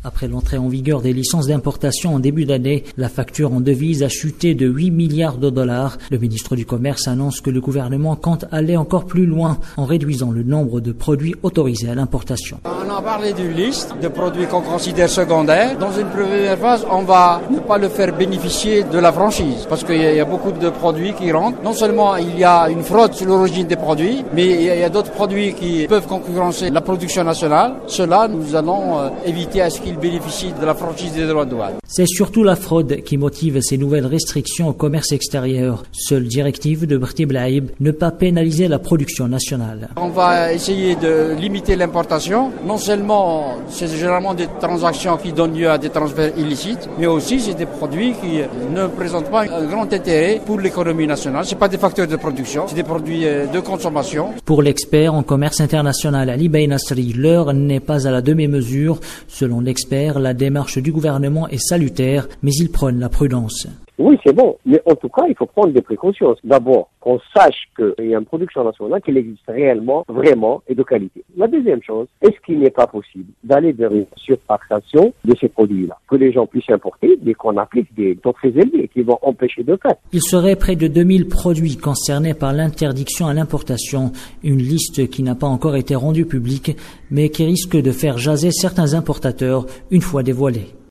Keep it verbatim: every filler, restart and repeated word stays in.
Après l'entrée en vigueur des licences d'importation en début d'année, la facture en devises a chuté de huit milliards de dollars. Le ministre du Commerce annonce que le gouvernement compte aller encore plus loin en réduisant le nombre de produits autorisés à l'importation. On a parlé d'une liste de produits qu'on considère secondaires. Dans une première phase, on va ne pas le faire bénéficier de la franchise parce qu'il y a beaucoup de produits qui rentrent. Non seulement il y a une fraude sur l'origine des produits, mais il y a d'autres produits qui peuvent concurrencer la production nationale. Cela, nous allons éviter à ce qu'ils bénéficient de la franchise des droits de douane. C'est surtout la fraude qui motive ces nouvelles restrictions au commerce extérieur. Seule directive de Berti Blaïb, ne pas pénaliser la production nationale. On va essayer de limiter l'importation. Non seulement, c'est généralement des transactions qui donnent lieu à des transferts illicites, mais aussi c'est des produits qui ne présentent pas un grand intérêt pour l'économie nationale. Ce n'est pas des facteurs de production, c'est des produits de consommation. Pour l'expert en commerce international Ali Bey Nasri, l'heure n'est pas à la demi-mesure. Selon l'expert, la démarche du gouvernement est salutaire, mais il prône la prudence. Oui, c'est bon, mais en tout cas, il faut prendre des précautions. D'abord, qu'on sache qu'il y a une production nationale, qu'elle existe réellement, vraiment et de qualité. La deuxième chose, est-ce qu'il n'est pas possible d'aller vers une surtaxation de ces produits-là, que les gens puissent importer, mais qu'on applique des taux très élevés qui vont empêcher de faire. Il serait près de deux mille produits concernés par l'interdiction à l'importation, une liste qui n'a pas encore été rendue publique, mais qui risque de faire jaser certains importateurs une fois dévoilée.